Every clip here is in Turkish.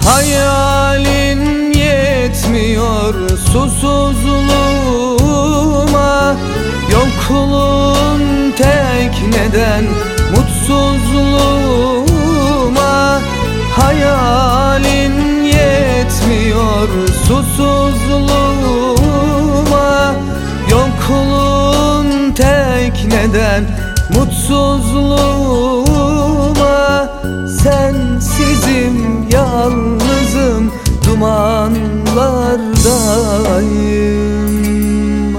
Hayalin yetmiyor susuzluğuma, yokluğun tek neden mutsuzluğuma. Hayalin yetmiyor susuzluğuma, yokluğun tek neden mutsuzluğuma. Sensizim, yalnızım, dumanlardayım.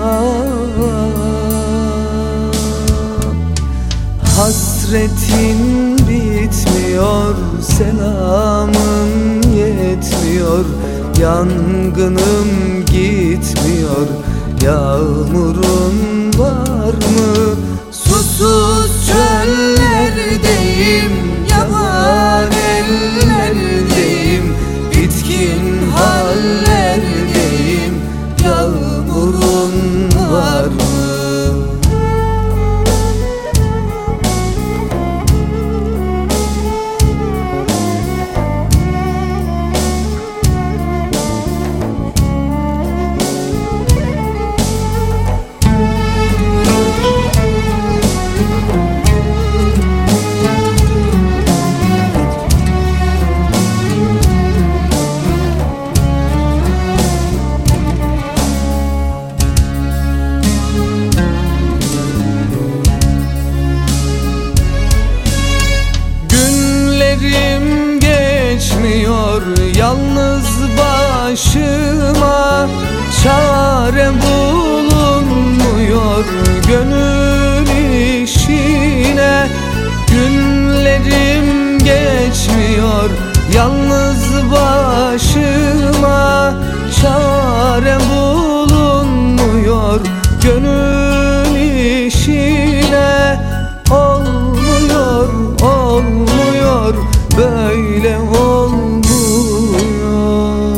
Hasretin bitmiyor, selamın yetmiyor, yangınım gitmiyor. Yağmurun var mı? Susuz çöllerdeyim, yaban ellerdeyim, bitkin hallerdeyim. Yağmurun var mı? Günlerim geçmiyor yalnız başıma, çare bulunmuyor gönül işine. Günlerim geçmiyor yalnız başıma, çare bulunmuyor gönül işine. Olmuyor, olmuyor, böyle olmuyor.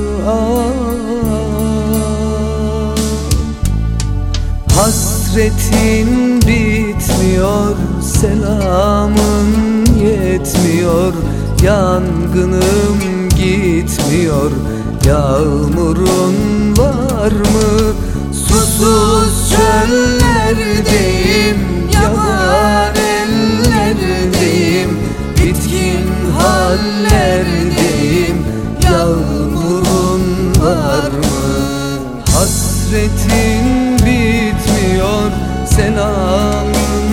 Hasretin bitmiyor, selamın yetmiyor, yangınım gitmiyor. Yağmurun var mı? Susuz çöllerdeyim, yaban ellerdeyim, bitkin hallerdeyim. Yağmurun var mı? Hasretin bitmiyor, selamın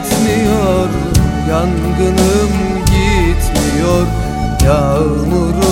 yetmiyor, yangınım gitmiyor. Yağmurun